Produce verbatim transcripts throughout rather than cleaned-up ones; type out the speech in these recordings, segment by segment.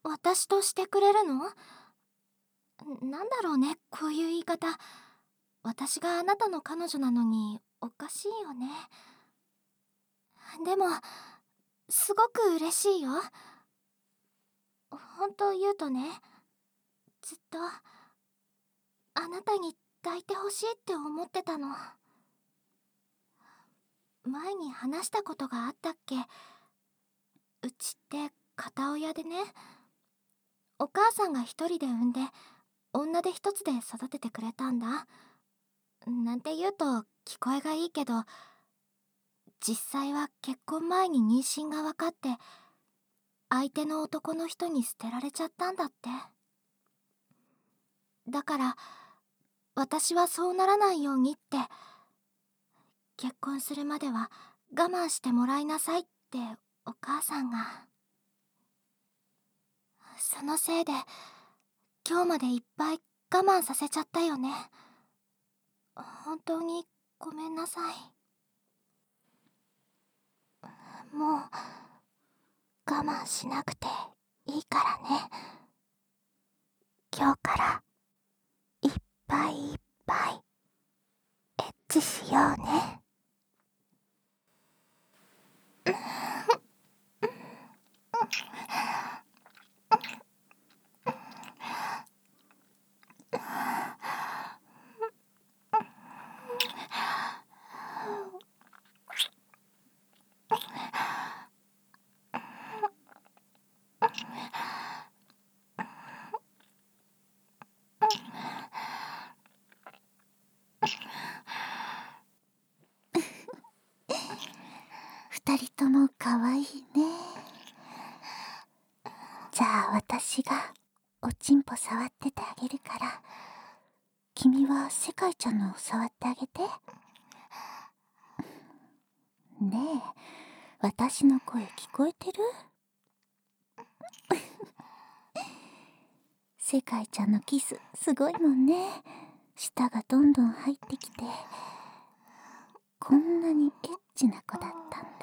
私としてくれるの？なんだろうね、こういう言い方。私があなたの彼女なのにおかしいよね。でもすごく嬉しいよ。本当言うとね、ずっとあなたに抱いてほしいって思ってたの。前に話したことがあったっけ？うちって片親でね、お母さんが一人で産んで女手一つで育ててくれたんだ。なんて言うと聞こえがいいけど、実際は結婚前に妊娠が分かって相手の男の人に捨てられちゃったんだって。だから私はそうならないようにって、結婚するまでは我慢してもらいなさいってお母さんが。そのせいで今日までいっぱい我慢させちゃったよね。本当にごめんなさい。もう我慢しなくていいからね。今日からいっぱいいっぱいエッチしようね。二人ともかわいいね。じゃあ私がおちんぽ触っててあげるから、君は世界ちゃんの触ってあげて。ねえ、私の声聞こえてる？世界ちゃんのキスすごいもんね。舌がどんどん入ってきて、こんなにエッチな子だったんだ。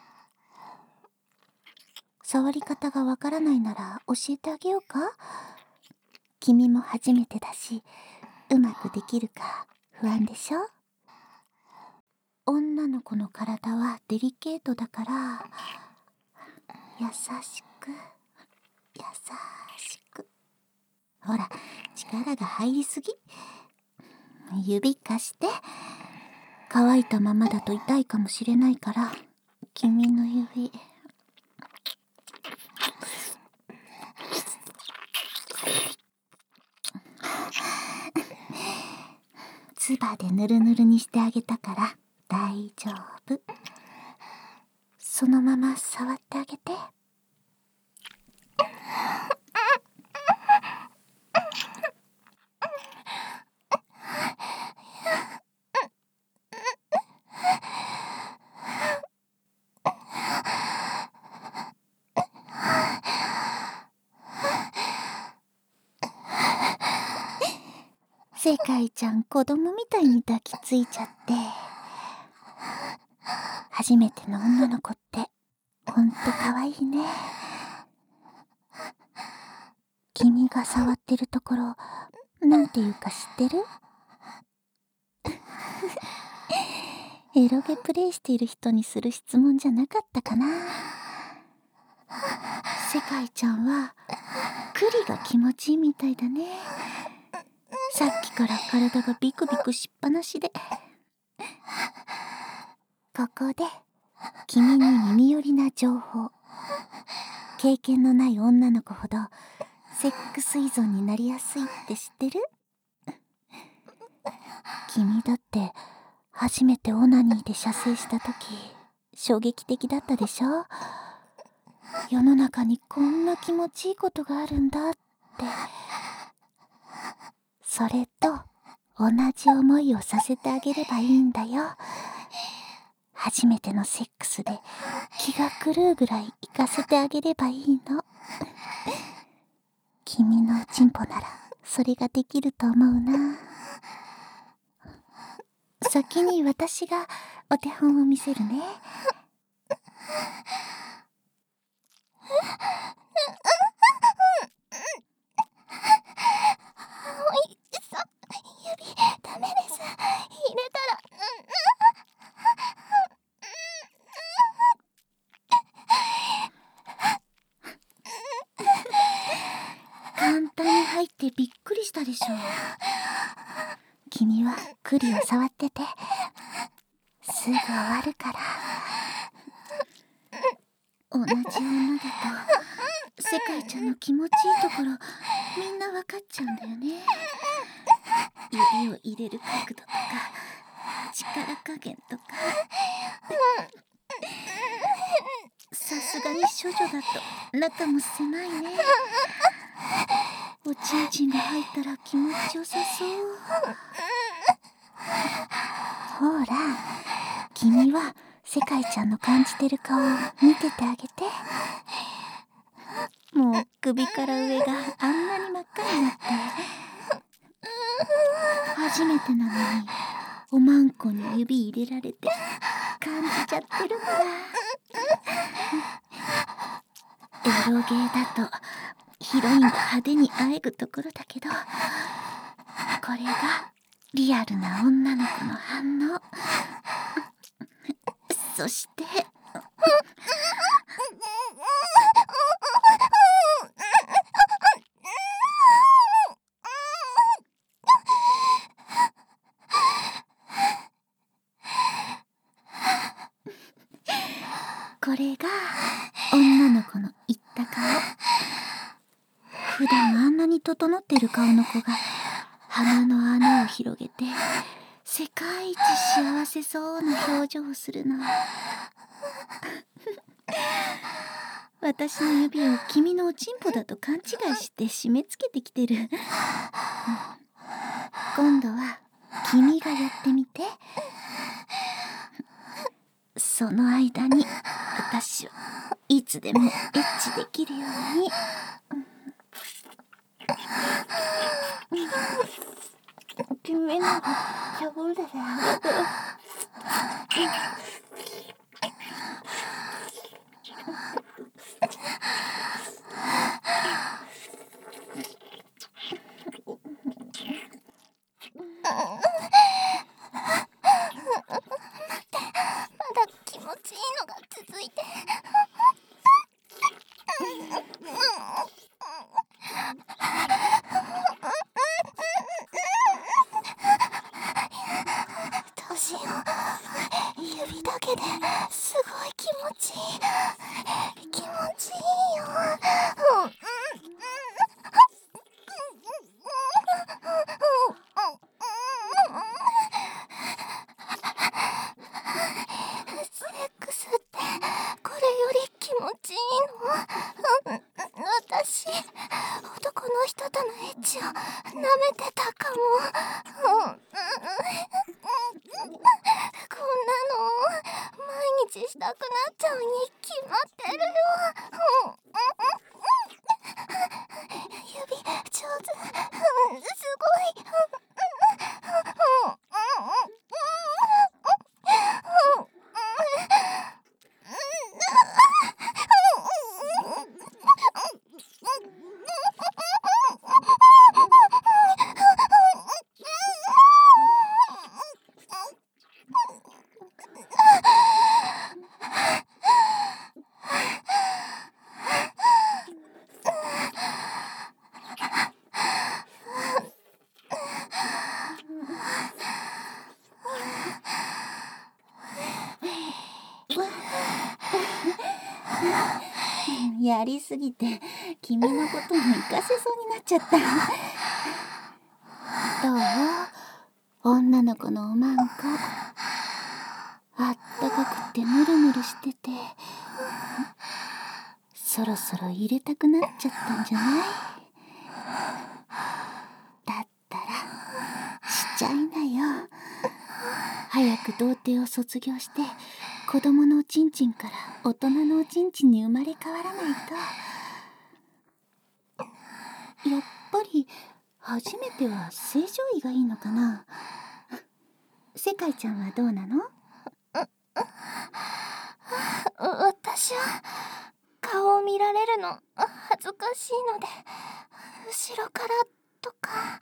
触り方がわからないなら教えてあげようか？君も初めてだし、うまくできるか不安でしょ？女の子の体はデリケートだから、優しく優しく。ほら、力が入りすぎ。指貸して。乾いたままだと痛いかもしれないから、君の指。唾でぬるぬるにしてあげたから大丈夫。そのまま触ってあげて。世界ちゃん子供みたいに抱きついちゃって。初めての女の子ってほんとかわいいね。君が触ってるところなんていうか知ってる？エロゲプレイしている人にする質問じゃなかったかな。世界ちゃんはクリが気持ちいいみたいだね。さっきから体がビクビクしっぱなしで。ここで君に耳寄りな情報。経験のない女の子ほどセックス依存になりやすいって知ってる？君だって初めてオナニーで射精した時衝撃的だったでしょ？世の中にこんな気持ちいいことがあるんだって。それと同じ思いをさせてあげればいいんだよ。初めてのセックスで気が狂うぐらい行かせてあげればいいの。君のおちんぽならそれができると思うな。先に私がお手本を見せるね。 ってびっくりしたでしょ。君はクリを触ってて、すぐ終わるから。同じ女だと世界ちゃんの気持ちいいところみんな分かっちゃうんだよね。指を入れる角度とか力加減とか。さすがに処女だと中も狭いね。おちんちんが入ったら気持ちよさそう。ほら、君は世界ちゃんの感じてる顔を見ててあげて。もう首から上があんなに真っ赤になって、初めてなのにおまんこに指入れられて感じちゃってるんだ。エロゲーだとヒロインが派手にあえぐところだけど、これがリアルな女の子の反応。そしてこれが女の子の言った顔。普段あんなに整ってる顔の子が鼻の穴を広げて世界一幸せそうな表情をするの。私の指を君のおちんぽだと勘違いして締め付けてきてる。今度は君がやってみて。その間に私はいつでもエッチできるように。君のしゃぶれてあげて。指だけですごい気持ちいい。気持ちいいよ。セックスってこれより気持ちいいの？私、男の人とのエッチを舐めてたかも。こんなの毎日したくなっちゃうに決まってるよ。指上手、すごい。やりすぎて君のことも活かせそうになっちゃった。どう？女の子のおまんこあったかくてヌルヌルしてて、そろそろ入れたくなっちゃったんじゃない？だったらしちゃいなよ。早く童貞を卒業して子供のおちんちんから大人のおちんちんに生まれ変わらないと。やっぱり初めては正常位がいいのかな。世界ちゃんはどうなの？私は顔を見られるの恥ずかしいので後ろからとか。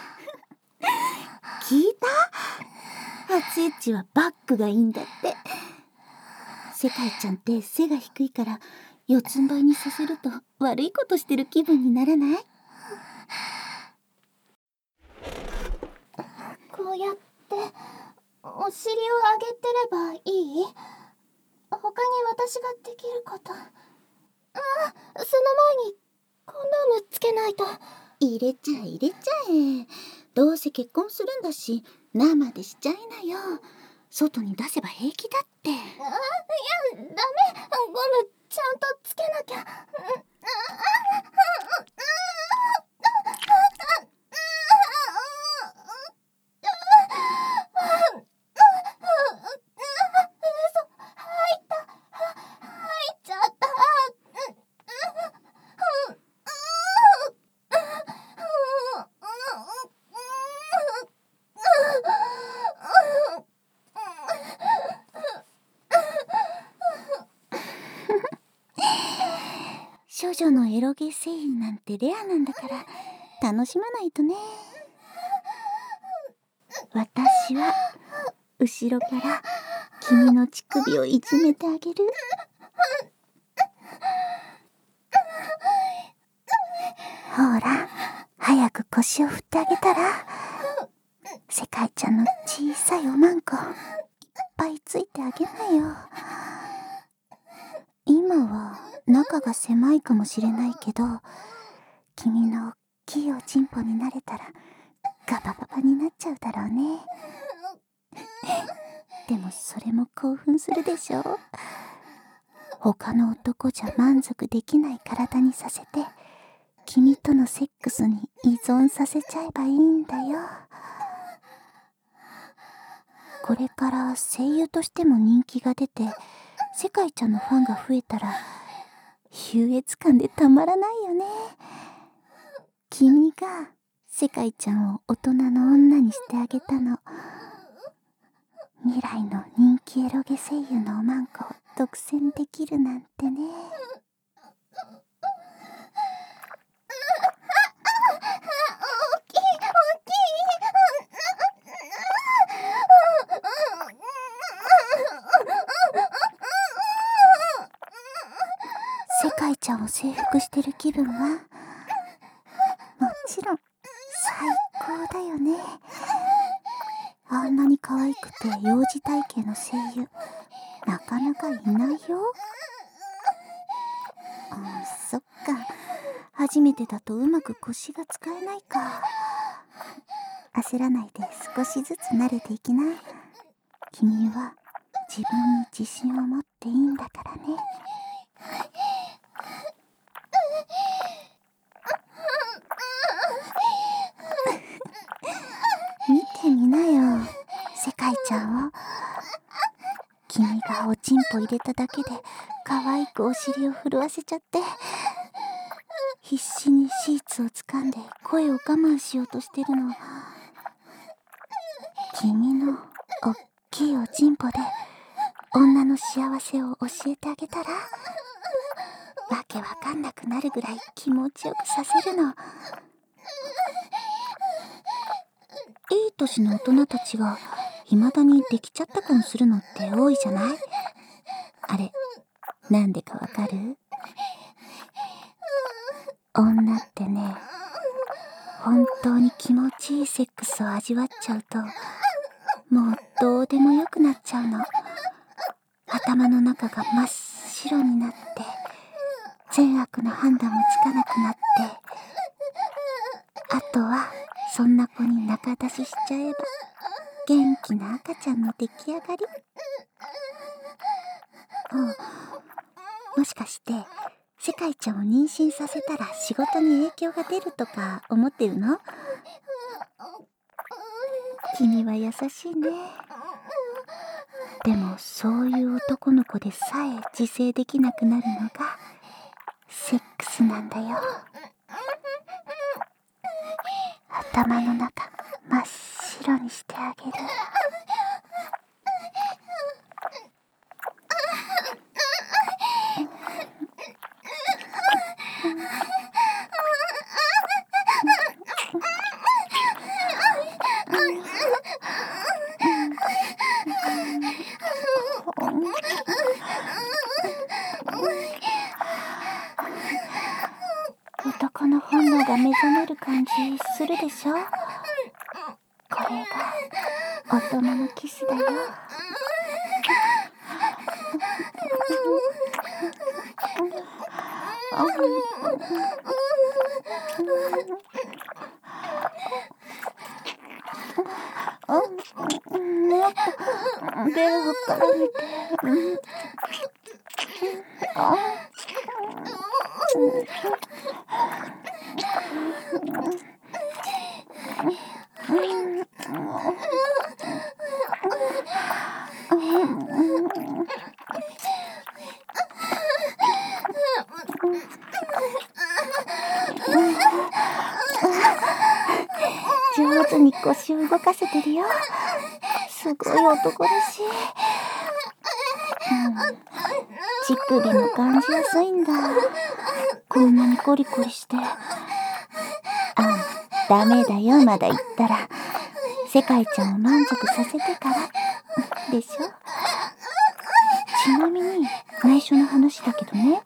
聞いた？初エッチはバックがいいんだって。世界ちゃんって背が低いから四つん這いにさせると悪いことしてる気分にならない？ うやってお尻を上げてればいい？他に私ができること。あ、その前にコンドームつけないと。 入れちゃえ入れちゃえ。どうせ結婚するんだし生でしちゃいなよ。外に出せば平気だって。あ、いやダメ、ゴムちゃんとつけなきゃ。 処女のエロゲ声優なんてレアなんだから楽しまないとね。私は後ろから君の乳首をいじめてあげる。ほら、早く腰を振ってあげたら世界ちゃんの小さいおまんこいっぱいついてあげなよ。今は中が狭いかもしれないけど、君のおっきいおちんぽになれたらガバガバになっちゃうだろうね。でもそれも興奮するでしょ。他の男じゃ満足できない体にさせて君とのセックスに依存させちゃえばいいんだよ。これから声優としても人気が出て世界ちゃんのファンが増えたら優越感でたまらないよね。君が世界ちゃんを大人の女にしてあげたの。未来の人気エロゲ声優のおまんこを独占できるなんてね。世界ちゃんを征服してる気分はもちろん最高だよね。あんなに可愛くて幼児体型の声優なかなかいないよ。あ、そっか、初めてだとうまく腰が使えないか。焦らないで少しずつ慣れていきな。君は自分に自信を持っていいんだからね。見てみなよ、世界ちゃんを。君がおちんぽ入れただけで可愛くお尻を震わせちゃって、必死にシーツを掴んで声を我慢しようとしてるの。君のおっきいおちんぽで女の幸せを教えてあげたらわけわかんなくなるぐらい気持ちよくさせるの。いい年の大人たちが未だにできちゃった感するのって多いじゃない？あれ、なんでかわかる？女ってね、本当に気持ちいいセックスを味わっちゃうともうどうでもよくなっちゃうの。頭の中が真っ白になって善悪の判断もつかなくなって、あとはそんな子に仲出ししちゃえば元気な赤ちゃんの出来上がり。うん、もしかして世界ちゃんを妊娠させたら仕事に影響が出るとか思ってるの？君は優しいね。でもそういう男の子でさえ自制できなくなるのがセックスなんだよ。頭の中真っ白にしてあげる。男の本能が目覚める感じするでしょ？これが大人のキスだよ。もっとベロを絡めて。上手に腰を動かせてるよ。すごい男だし、うん、乳首も感じやすいんだ。こんなにコリコリして。あ、ダメだよ、まだ言ったら。世界ちゃんを満足させてからでしょ。ちなみに内緒の話だけどね、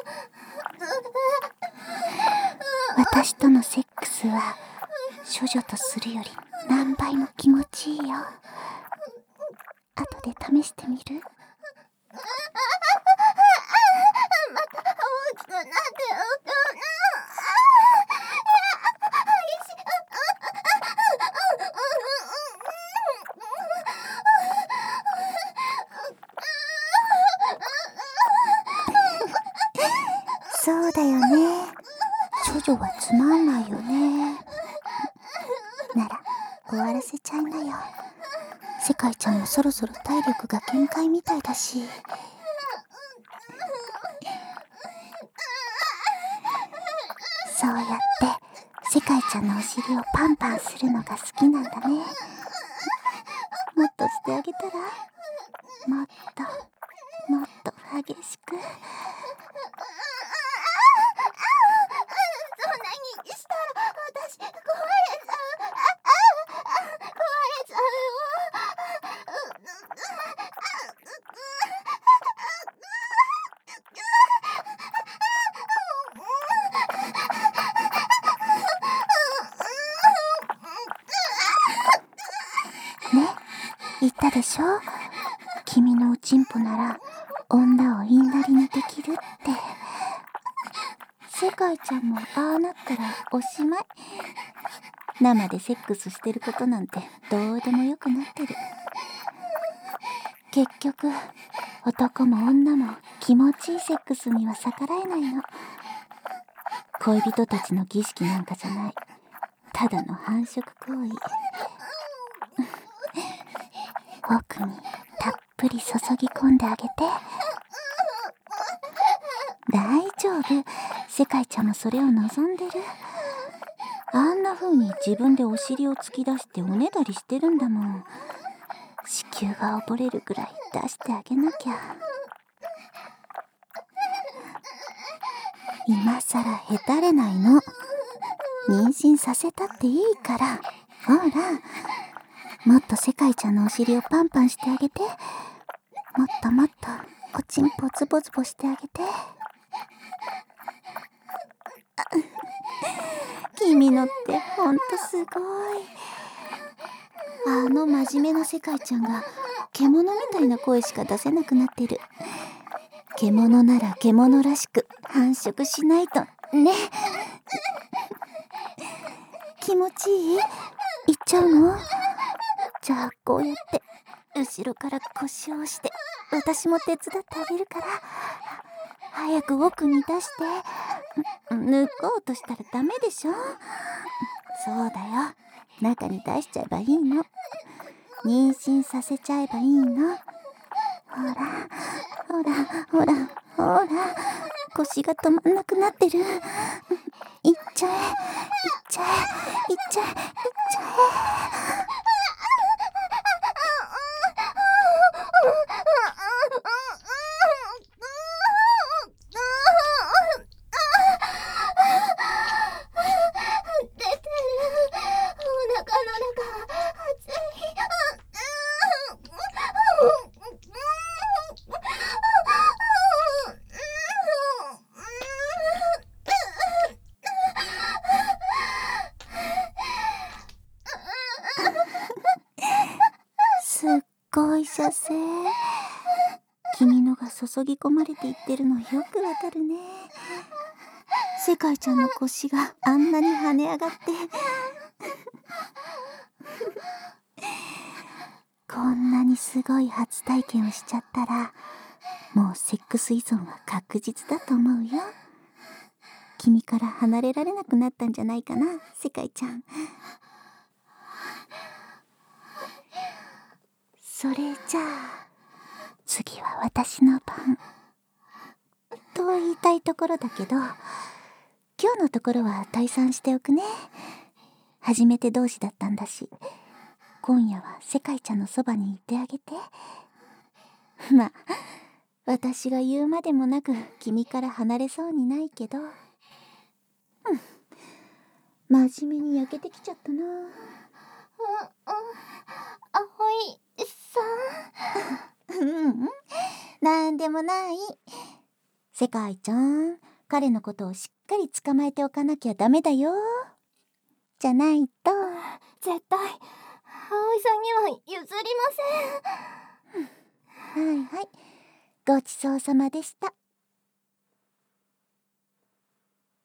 私とのセックスは処女とするより何倍も気持ちいいよ。後で試してみる？ また大きくなってそうだよね。処女はつまんないよね。なら終わらせちゃいなよ。世界ちゃんもそろそろ体力が限界みたいだし。そうやって世界ちゃんのお尻をパンパンするのが好きなんだね。もっとしてあげたら、もっともっと激しく。 そんなにしたら私壊れちゃう。壊れちゃうね、言ったでしょ。君のおちんぽなら女を言いなりにできるって。世界ちゃんもああなったらおしまい。生でセックスしてることなんてどうでもよくなってる。結局男も女も気持ちいいセックスには逆らえないの。恋人たちの儀式なんかじゃない、ただの繁殖行為。奥にたっぷり注ぎ込んであげて。大丈夫、世界ちゃんもそれを望んでる。あんな風に自分でお尻を突き出しておねだりしてるんだもん。子宮が溺れるくらい出してあげなきゃ。今さらへたれないの。妊娠させたっていいから。ほら、もっと世界ちゃんのお尻をパンパンしてあげて。もっともっとおちんぽズボズボしてあげて。君のってほんとすごい。あの真面目な世界ちゃんが獣みたいな声しか出せなくなってる。獣なら獣らしく繁殖しないとね。気持ちいい？いっちゃうの？じゃあこうやって後ろから腰を押して私も手伝ってあげるから。早く奥に出して。抜こうとしたらダメでしょ。そうだよ、中に出しちゃえばいいの。妊娠させちゃえばいいの。ほらほらほらほら、腰が止まんなくなってる。いっちゃえいっちゃえいっちゃえいっちゃえ。 注ぎ込まれていってるのよくわかるね。世界ちゃんの腰があんなに跳ね上がってこんなにすごい初体験をしちゃったら、もうセックス依存は確実だと思うよ。君から離れられなくなったんじゃないかな、世界ちゃん。それじゃあ次は私の番と言いたいところだけど、今日のところは退散しておくね。初めて同士だったんだし、今夜は世界ちゃんのそばにいてあげて。まあ私が言うまでもなく君から離れそうにないけど、うん、真面目に焼けてきちゃったな。うんうん、 葵さんうんうん、なんでもない。世界ちゃん、彼のことをしっかり捕まえておかなきゃダメだよ。じゃないと。 絶対葵さんには譲りません。 はいはい、ごちそうさまでした。